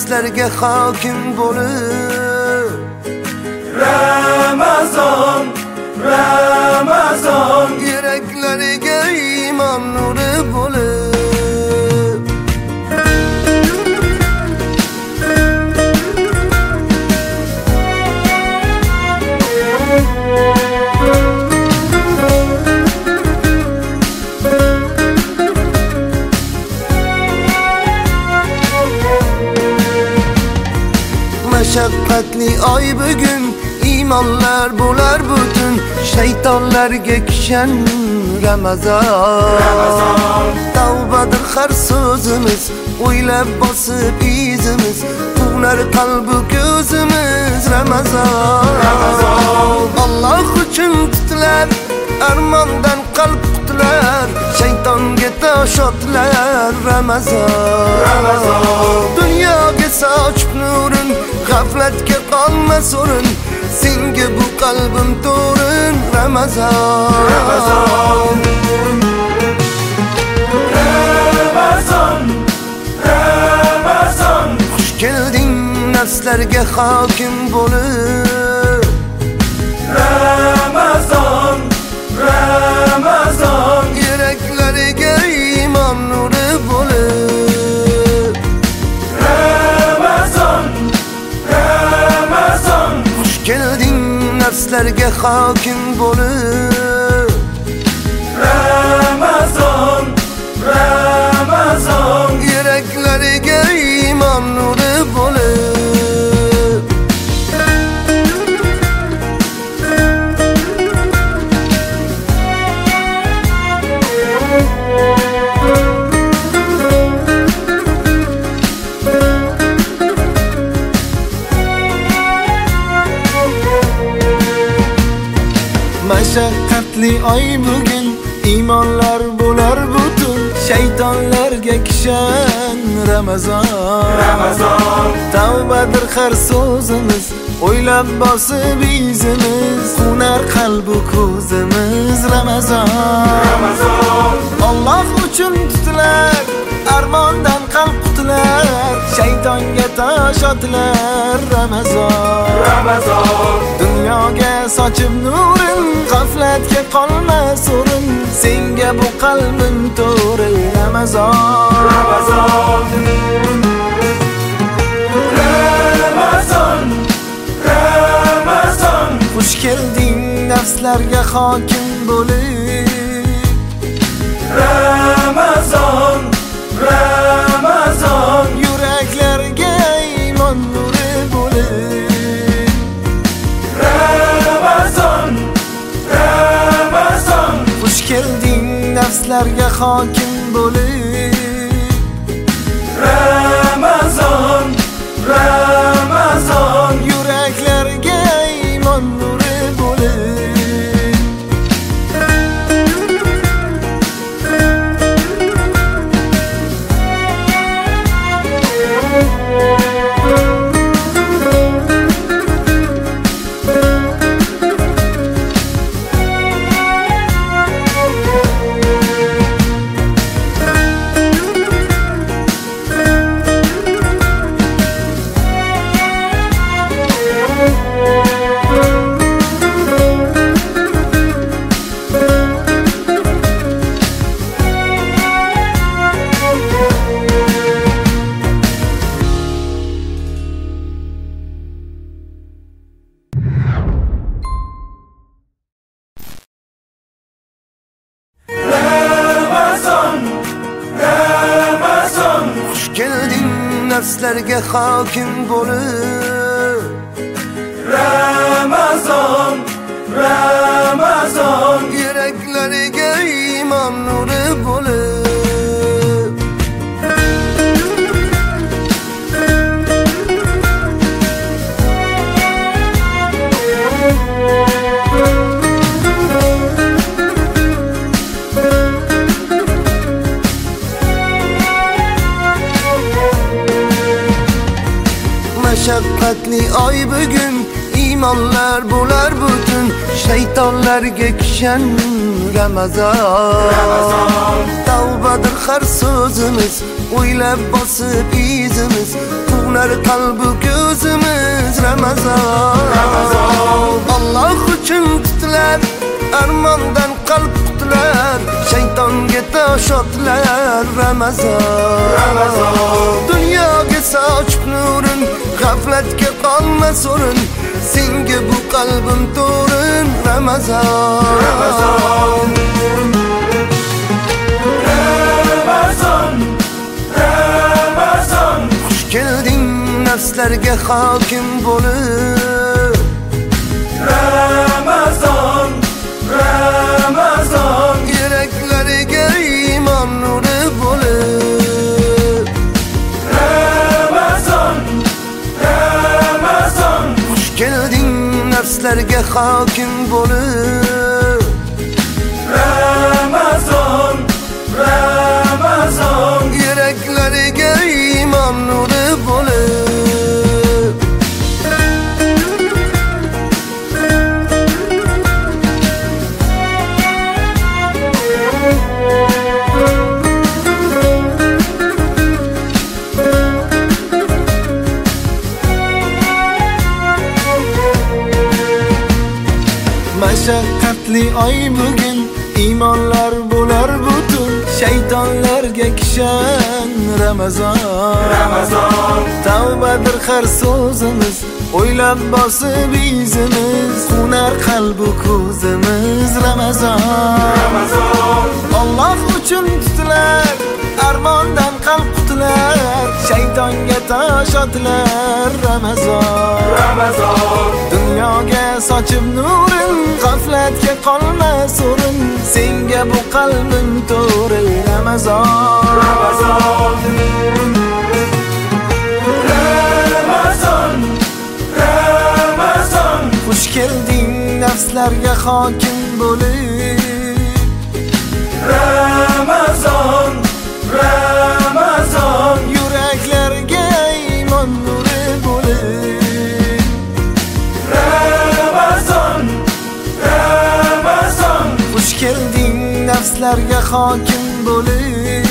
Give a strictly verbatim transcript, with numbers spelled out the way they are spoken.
nafslarga hokim bo'lib. Ramazon, Ramazon, yuraklariga iymon nuri bo'lib. Mashaqqatli oy bugun, iymonlar bo'lar butun, shaytonlarga kishan Ramazon. Ramazon, Tavbadir har so'zimiz, o'ylab bosib izimiz, unar qalbi ko'zimiz. Ramazon, Ramazon, Alloh uchun tutilar, armondan qalb qutilar, shaytonga tosh otlar. Ramazon, Ramazon, dunyoga sochib nurin, g'aflatga qolmas o'rin, senga bu qalbim to'rin. Ramazon, Ramazon, Ramazon, Ramazon, xush kelding nafslarga hokim bo'lib. Ramazon, Ramazon, Yuraklariga iymon nuri bo'lib. Ramazon, Ramazon, Xush kelding nafslarga hokim bo'lib. Ramazon, Ramazon, Yuraklariga iymon nuri bo'lib. Mashaqqatli oy bugun, iymonlar bo'lar butun, shaytonlarga kishan Ramazon. Ramazon, Tavbadir har so'zimiz, o'ylab bosib izimiz, unar qalbu ko'zimiz. Ramazon, Ramazon, Alloh uchun tutilar, armondan qalb qutilar, shaytonga tosh otlar. Ramazon, Ramazon, dunyoga sochib nurin, g'aflatga qolmas o'rin, senga bu qalbim to'rin. Ramazon, Ramazon, Ramazon, Ramazon, xush kelding nafslarga hokim bo'lib. Ramazon, Ramazon, Yuraklarga iymon nuri bo'lib. Ramazon, Ramazon, Xush kelding nafslarga hokim bo'lib. Ramazon, Ramazon, Yuraklarga iymon nuri bo'lib. Nafslarga hokim bo'lib. Ramazon, Ramazon, Yuraklariga iymon nuri bo'lib. Mashaqqatli oy bugun, iymonlar imonlar bo'lar butun, shaytonlarga kishan Ramazon. Tavbadir har so'zimiz, o'ylab bosib izimiz, quvnar qalbi ko'zimiz Ramazon. Alloh uchun tutilar, armondan qalb qutilar, shaytonga tosh otlar Ramazon. Dunyoga sochib nurin, g'aflatga qolmas o'rin, senga bu qalbim to'rin Ramazon. Ramazon, Ramazon, Ramazon. Xush kelding nafslarga hokim bo'lib. Ramazon, Ramazon. Yuraklariga iymon nuri bo'lib. Ramazon, Ramazon. Xush kelding nafslarga hokim bo'lib. Ramazon, Ramazon. Yuraklariga iymon nuri bo'lib. Mashaqqatli oy bugun, imonlar bo'lar butun, shaytonlarga kishan Ramazon. Ramazon. Tavbadir har so'zimiz, o'ylab bosib izimiz, qunar qalbu ko'zimiz Ramazon. Ramazon. Alloh uchun tutilar, armondan qalb qutilar, shaytonga tosh otlar Ramazon. Ramazon. Dunyoga sochib nurin, g'aflatga qolmas o'rin, senga bu qalbim to'ril Ramazon. Ramazon, Ramazon, Ramazon. Xush kelding nafslarga hokim bo'lib. Ramazon, Ramazon. Yuraklarga iymon nuri bo'lib. Ramazon, Ramazon. Xush kelding nafslarga hokim bo'lib.